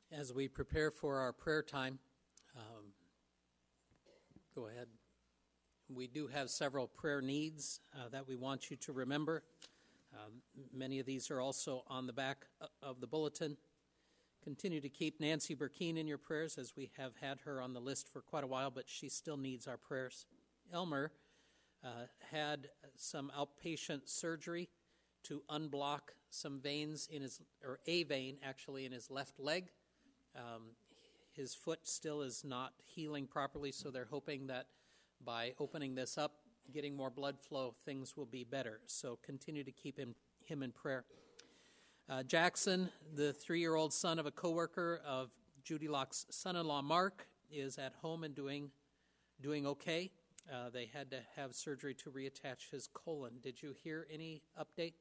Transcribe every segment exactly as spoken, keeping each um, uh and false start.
As we prepare for our prayer time, um, go ahead. We do have several prayer needs uh, that we want you to remember. Um, many of these are also on the back of the bulletin. Continue to keep Nancy Burkeen in your prayers, as we have had her on the list for quite a while, but she still needs our prayers. Elmer uh, had some outpatient surgery to unblock some veins in his, or a vein actually, in his left leg. Um, his foot still is not healing properly, so they're hoping that by opening this up, getting more blood flow, things will be better. So continue to keep him, him in prayer. Uh, Jackson, the three-year-old son of a coworker of Judy Locke's son-in-law, Mark, is at home and doing doing okay. Uh, they had to have surgery to reattach his colon. Did you hear any update?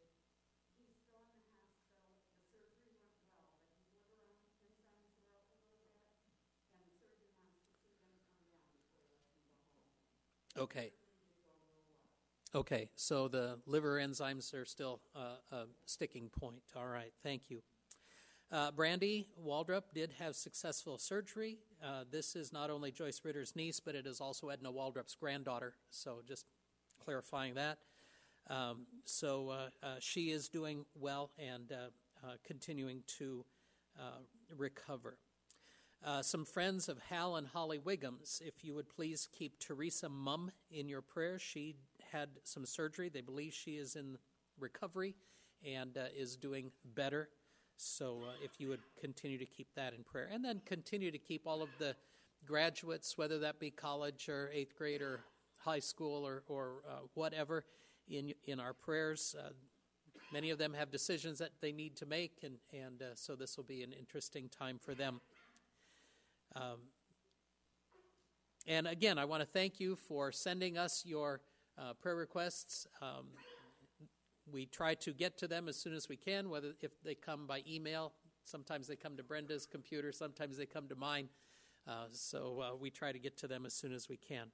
Okay. Okay, so the liver enzymes are still uh, a sticking point. All right, thank you. Uh, Brandy Waldrop did have successful surgery. Uh, this is not only Joyce Ritter's niece, but it is also Edna Waldrop's granddaughter. So just clarifying that. Um, so uh, uh, she is doing well and uh, uh, continuing to uh, recover. Uh, some friends of Hal and Holly Wiggums, if you would please keep Teresa Mum in your prayers. She had some surgery. They believe she is in recovery and uh, is doing better. So uh, if you would continue to keep that in prayer. And then continue to keep all of the graduates, whether that be college or eighth grade or high school or, or uh, whatever, in in our prayers. Uh, many of them have decisions that they need to make, and, and uh, so this will be an interesting time for them. Um, and again, I want to thank you for sending us your uh, prayer requests. Um, we try to get to them as soon as we can, whether if they come by email. Sometimes they come to Brenda's computer, sometimes they come to mine. Uh, so uh, we try to get to them as soon as we can.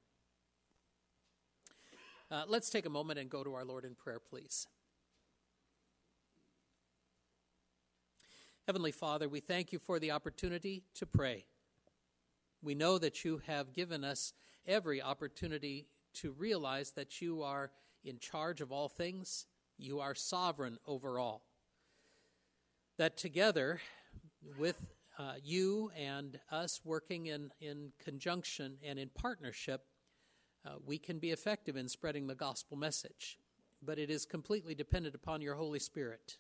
Uh, let's take a moment and go to our Lord in prayer, please. Heavenly Father, we thank you for the opportunity to pray. We know that you have given us every opportunity to realize that you are in charge of all things. You are sovereign over all. That together with uh, you and us working in, in conjunction and in partnership, uh, we can be effective in spreading the gospel message. But it is completely dependent upon your Holy Spirit.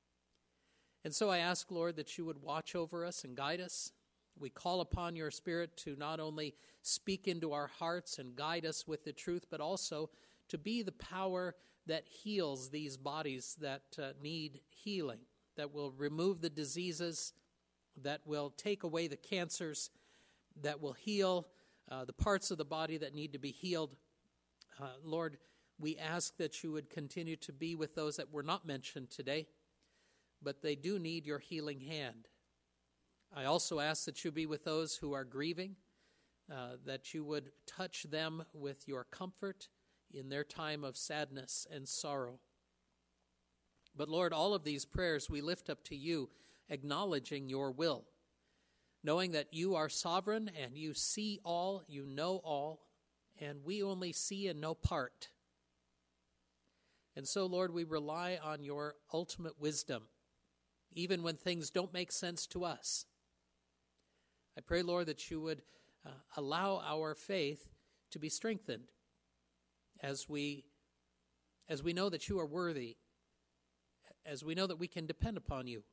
And so I ask, Lord, that you would watch over us and guide us. We call upon your Spirit to not only speak into our hearts and guide us with the truth, but also to be the power that heals these bodies that uh, need healing, that will remove the diseases, that will take away the cancers, that will heal uh, the parts of the body that need to be healed. Uh, Lord, we ask that you would continue to be with those that were not mentioned today, but they do need your healing hand. I also ask that you be with those who are grieving, uh, that you would touch them with your comfort in their time of sadness and sorrow. But Lord, all of these prayers we lift up to you, acknowledging your will, knowing that you are sovereign and you see all, you know all, and we only see and know part. And so, Lord, we rely on your ultimate wisdom, even when things don't make sense to us. I pray, Lord, that you would uh, allow our faith to be strengthened as we as we know that you are worthy, as we know that we can depend upon you,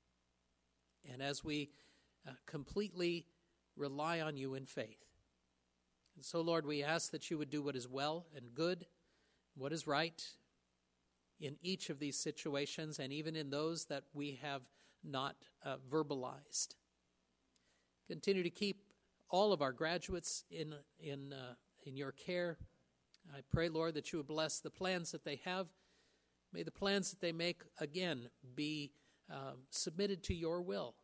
and as we uh, completely rely on you in faith. And so, Lord, we ask that you would do what is well and good, what is right in each of these situations, and even in those that we have not uh, verbalized. Continue to keep all of our graduates in in uh, in your care. I pray, Lord, that you would bless the plans that they have. May the plans that they make, again, be um, submitted to your will.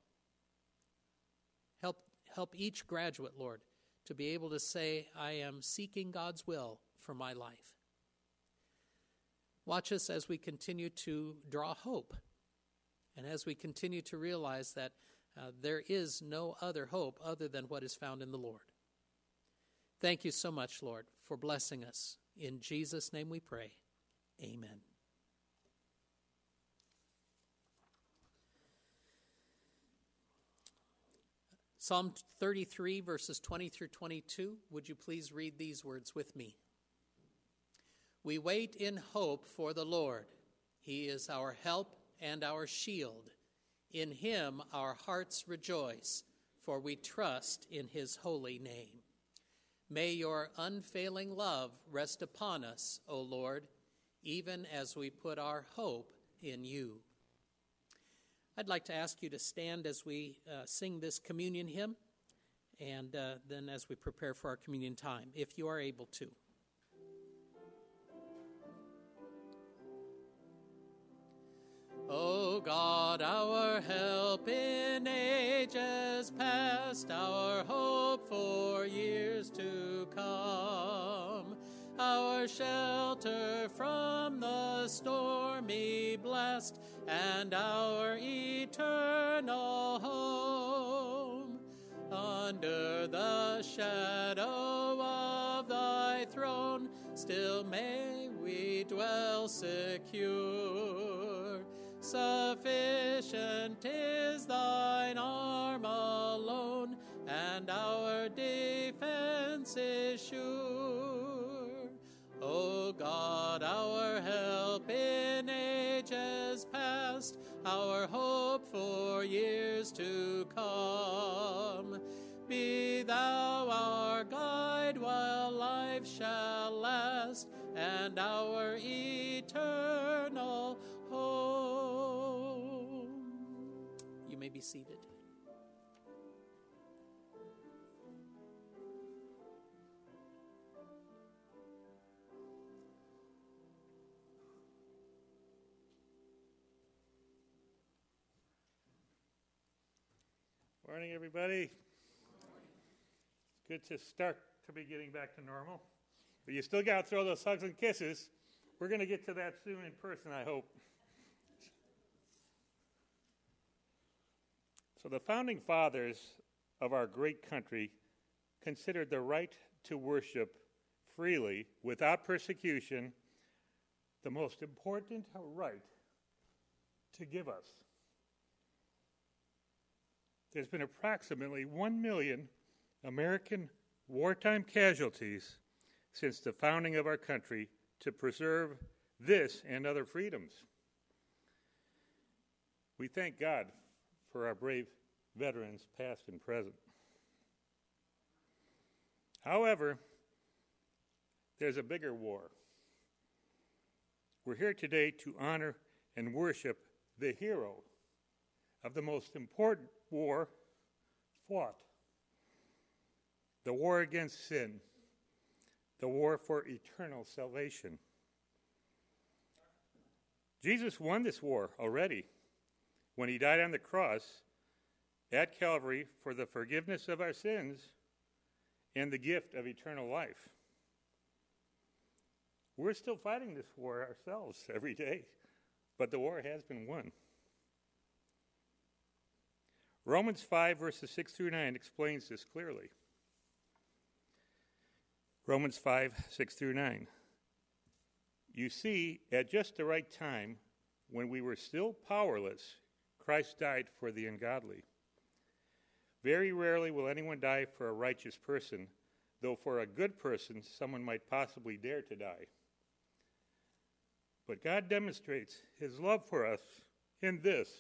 Help help each graduate, Lord, to be able to say, I am seeking God's will for my life. Watch us as we continue to draw hope, and as we continue to realize that Uh, there is no other hope other than what is found in the Lord. Thank you so much, Lord, for blessing us. In Jesus' name we pray. Amen. Psalm thirty-three, verses twenty through twenty-two. Would you please read these words with me? We wait in hope for the Lord. He is our help and our shield. In him our hearts rejoice, for we trust in his holy name. May your unfailing love rest upon us, O Lord, even as we put our hope in you. I'd like to ask you to stand as we uh, sing this communion hymn, and uh, then as we prepare for our communion time, if you are able to. O God, our help in ages past, our hope for years to come, our shelter from the stormy blast, and our eternal home. Under the shadow of thy throne, still may we dwell secure. Sufficient is thine arm alone, and our defense is sure. O God, our help in ages past, our hope for years to come. Be thou our guide while life shall last, and our eternal home. You may be seated. Morning, everybody. It's good to start to be getting back to normal. But you still got to throw those hugs and kisses. We're going to get to that soon in person, I hope. So the founding fathers of our great country considered the right to worship freely, without persecution, the most important right to give us. There's been approximately one million American wartime casualties since the founding of our country to preserve this and other freedoms. We thank God for our brave veterans, past and present. However, there's a bigger war. We're here today to honor and worship the hero of the most important war fought. The war against sin. The war for eternal salvation. Jesus won this war already when he died on the cross at Calvary for the forgiveness of our sins and the gift of eternal life. We're still fighting this war ourselves every day, but the war has been won. Romans five, verses six through nine explains this clearly. Romans five, six through nine. You see, at just the right time, when we were still powerless, Christ died for the ungodly. Very rarely will anyone die for a righteous person, though for a good person, someone might possibly dare to die. But God demonstrates his love for us in this.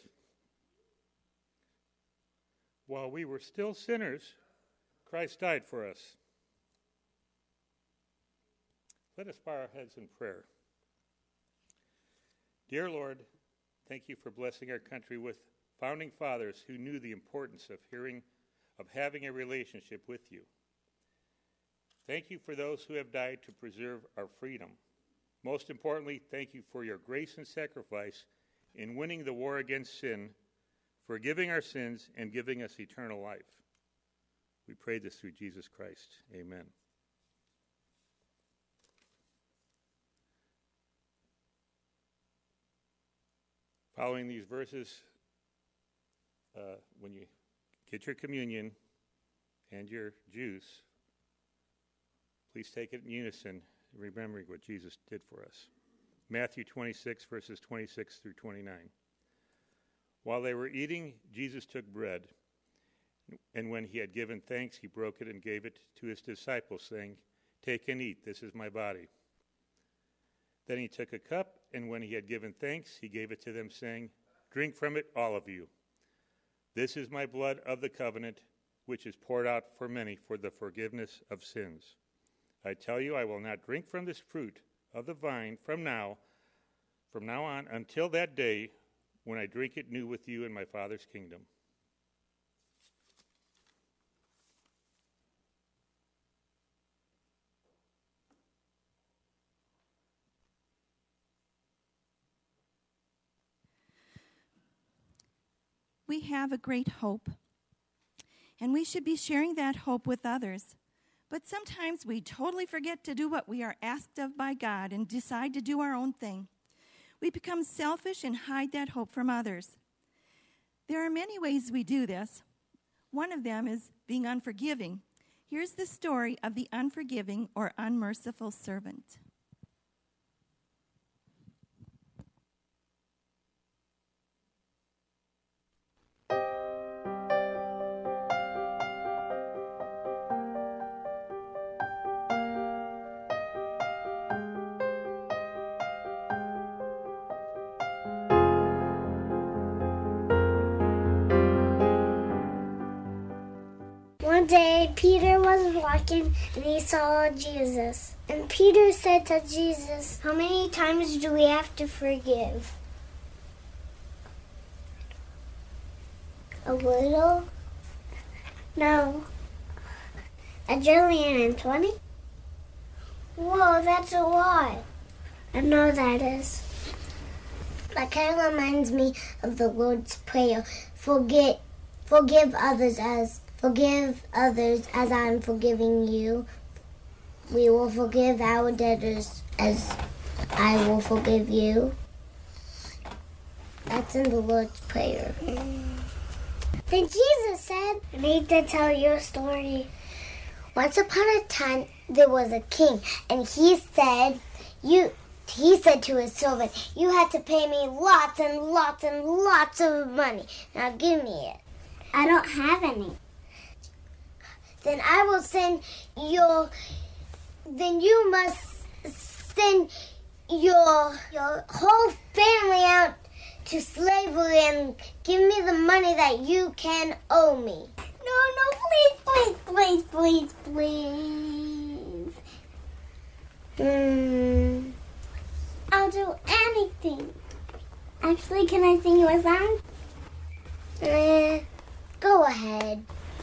While we were still sinners, Christ died for us. Let us bow our heads in prayer. Dear Lord, thank you for blessing our country with founding fathers who knew the importance of hearing, of having a relationship with you. Thank you for those who have died to preserve our freedom. Most importantly, thank you for your grace and sacrifice in winning the war against sin, forgiving our sins, and giving us eternal life. We pray this through Jesus Christ. Amen. Following these verses, uh, when you get your communion and your juice, please take it in unison, remembering what Jesus did for us. Matthew twenty-six, verses twenty-six through twenty-nine. While they were eating, Jesus took bread, and when he had given thanks, he broke it and gave it to his disciples, saying, "Take and eat, this is my body." Then he took a cup, and when he had given thanks, he gave it to them, saying, "Drink from it, all of you. This is my blood of the covenant, which is poured out for many for the forgiveness of sins. I tell you, I will not drink from this fruit of the vine from now, from now on, until that day when I drink it new with you in my Father's kingdom." We have a great hope, and we should be sharing that hope with others. But sometimes we totally forget to do what we are asked of by God and decide to do our own thing. We become selfish and hide that hope from others. There are many ways we do this. One of them is being unforgiving. Here's the story of the unforgiving or unmerciful servant. One day, Peter was walking and he saw Jesus. And Peter said to Jesus, "How many times do we have to forgive?" A little? No. A jillion and twenty? Whoa, that's a lot. I know that is. That kind of reminds me of the Lord's Prayer. Forget, forgive others as Forgive others as I am forgiving you. We will forgive our debtors as I will forgive you. That's in the Lord's Prayer. Then Jesus said, "I need to tell you a story. Once upon a time, there was a king, and he said, "You." He said to his servant, "You have to pay me lots and lots and lots of money. Now give me it." "I don't have any." "Then I will send your, then you must send your, your whole family out to slavery and give me the money that you can owe me." "No, no, please, please, please, please, please. Hmm, I'll do anything. Actually, can I sing you a song?" Eh, go ahead.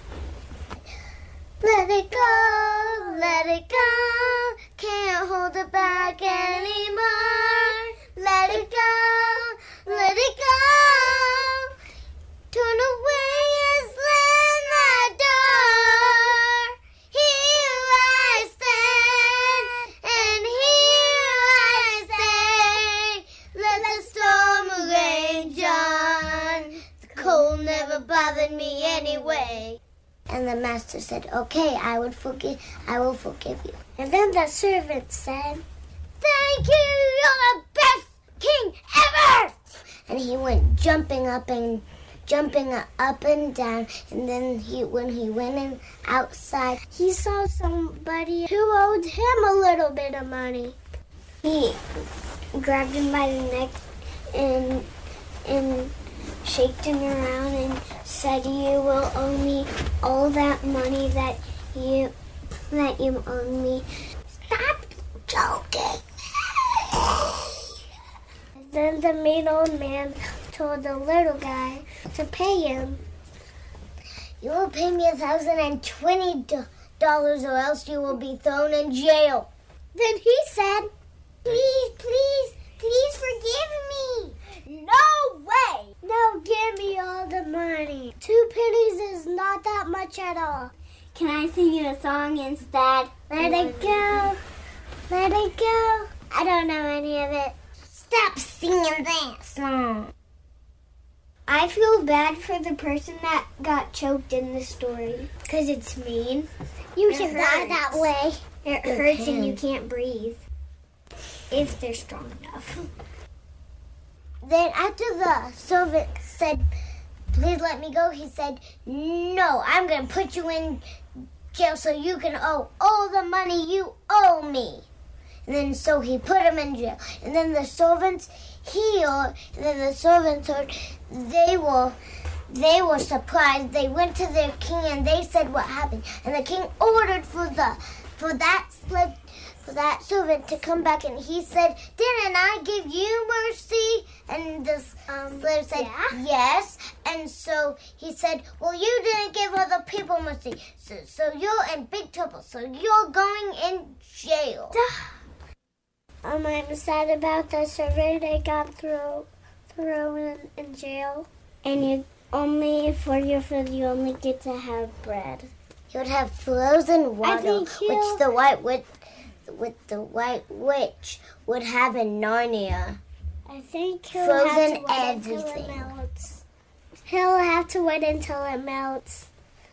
Let it go, let it go, can't hold it back anymore. Let it go, let it go, turn away and slam the door. Here I stand, and here I stay. Let the storm rage on, the cold never bothered me anyway. And the master said, "Okay, I would forgive. I will forgive you." And then the servant said, "Thank you, you're the best king ever!" And he went jumping up and jumping up and down. And then he, when he went in outside, he saw somebody who owed him a little bit of money. He grabbed him by the neck and and shaked him around and said, "You will owe me all that money that you that you owe me. Stop joking." Then the mean old man told the little guy to pay him. "You will pay me a thousand and twenty dollars, or else you will be thrown in jail." Then he said, "Please, please, please forgive me." "No way!" "No, give me all the money. Two pennies is not that much at all." "Can I sing you a song instead?" Let it go. Let it go. I don't know any of it. Stop singing that song. I feel bad for the person that got choked in the story because it's mean. You should die that way. It hurts and you can't breathe if they're strong enough. Then after the servant said, please let me go, he said, no, I'm going to put you in jail so you can owe all the money you owe me. And then so he put him in jail. And then the servants, he and then the servants heard, they were, they were surprised. They went to their king and they said what happened. And the king ordered for the, for that slave, for that servant to come back. And he said, didn't I give you mercy? And the um, slave said, yeah. Yes. And so he said, well, you didn't give other people mercy. So, so you're in big trouble. So you're going in jail. Um, I'm sad about the servant that got throw, thrown in, in jail. And you only, for your food, you only get to have bread. You would have frozen water, which the white witch, with the white witch would have in Narnia. I think he'll frozen have to wait everything. Until it melts. He'll have to wait until it melts.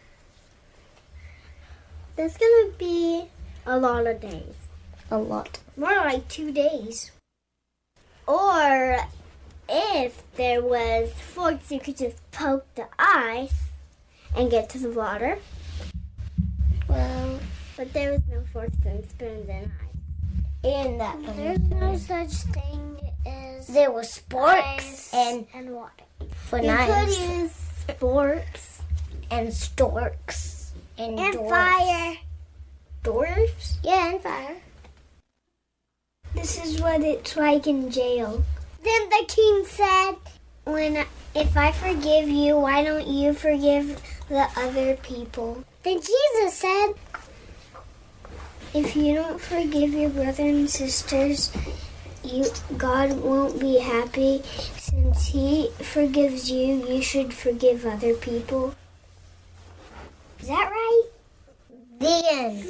That's gonna be a lot of days. A lot. More like two days. Or if there was forks, you could just poke the ice and get to the water. Well, but there was no forks and spoons and ice. And that there's no such thing as there were sporks and and water. For you knives. Could use sporks and storks and, and dwarfs. Fire. Dwarfs? Yeah, and fire. This is what it's like in jail. Then the king said, "When if I forgive you, why don't you forgive the other people?" Then Jesus said, if you don't forgive your brothers and sisters, you God won't be happy. Since he forgives you, you should forgive other people. Is that right? The end.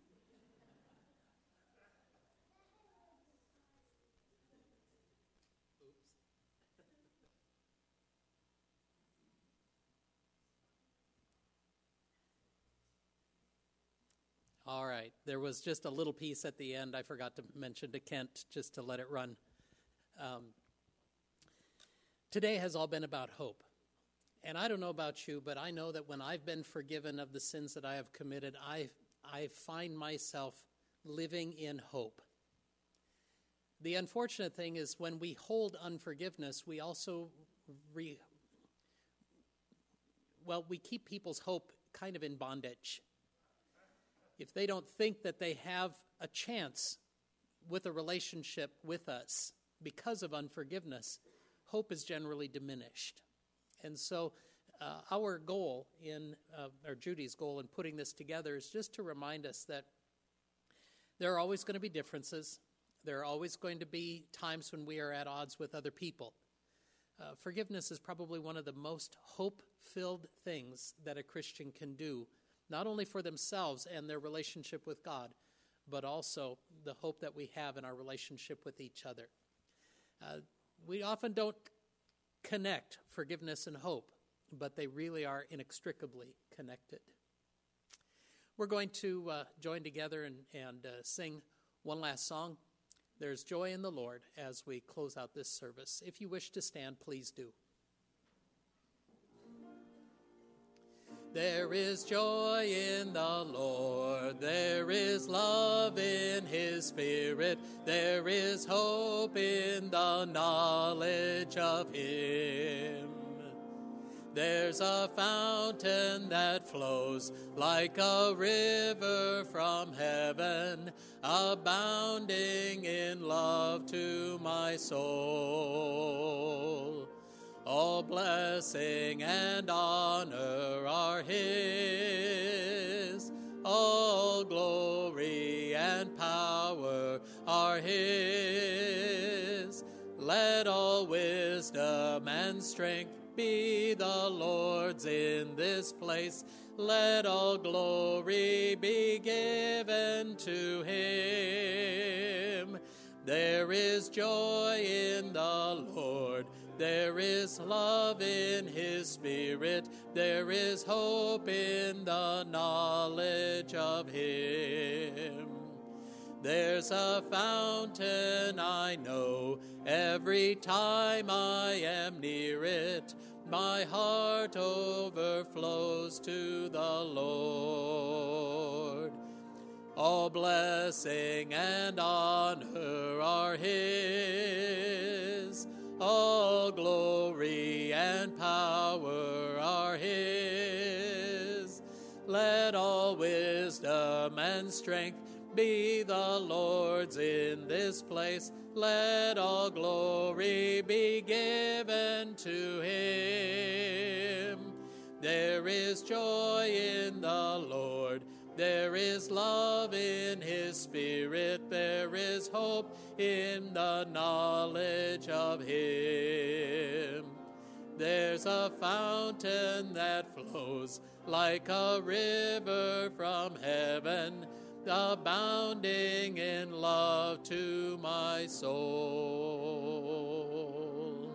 All right. There was just a little piece at the end I forgot to mention to Kent, just to let it run. Um, today has all been about hope. And I don't know about you, but I know that when I've been forgiven of the sins that I have committed, I, I find myself living in hope. The unfortunate thing is when we hold unforgiveness, we also, re, well, we keep people's hope kind of in bondage. If they don't think that they have a chance with a relationship with us because of unforgiveness, hope is generally diminished. And so uh, our goal in, uh, or Judy's goal in putting this together is just to remind us that there are always going to be differences. There are always going to be times when we are at odds with other people. Uh, forgiveness is probably one of the most hope-filled things that a Christian can do, not only for themselves and their relationship with God, but also the hope that we have in our relationship with each other. Uh, we often don't connect forgiveness and hope, but they really are inextricably connected. We're going to uh, join together and, and uh, sing one last song. There's joy in the Lord as we close out this service. If you wish to stand, please do. There is joy in the Lord, there is love in His Spirit, there is hope in the knowledge of Him. There's a fountain that flows like a river from heaven, abounding in love to my soul. All blessing and honor are His. All glory and power are His. Let all wisdom and strength be the Lord's in this place. Let all glory be given to Him. There is joy in the Lord. There is love in his spirit. There is hope in the knowledge of him. There's a fountain I know every time I am near it. My heart overflows to the Lord. All blessing and honor are his. All glory and power are his. Let all wisdom and strength be the Lord's in this place. Let all glory be given to him. There is joy in the Lord. There is love in his spirit. There is hope in the knowledge of him. There's a fountain that flows like a river from heaven, abounding in love to my soul.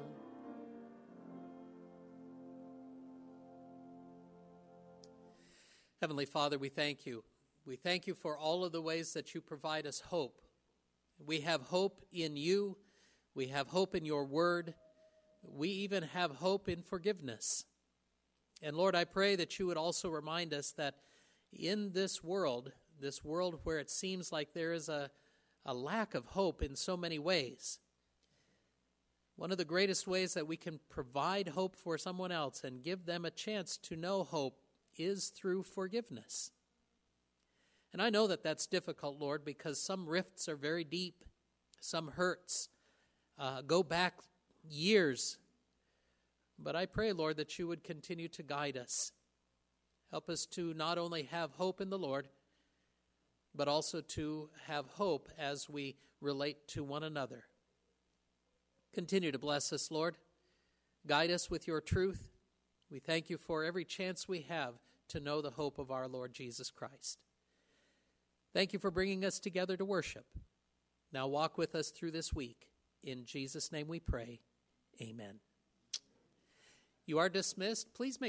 Heavenly Father, we thank you. We thank you for all of the ways that you provide us hope. We have hope in you. We have hope in your word. We even have hope in forgiveness. And Lord, I pray that you would also remind us that in this world, this world where it seems like there is a, a lack of hope in so many ways, one of the greatest ways that we can provide hope for someone else and give them a chance to know hope is through forgiveness. And I know that that's difficult, Lord, because some rifts are very deep, some hurts uh, go back years. But I pray, Lord, that you would continue to guide us. Help us to not only have hope in the Lord, but also to have hope as we relate to one another. Continue to bless us, Lord. Guide us with your truth. We thank you for every chance we have to know the hope of our Lord Jesus Christ. Thank you for bringing us together to worship. Now walk with us through this week. In Jesus' name we pray. Amen. You are dismissed. Please make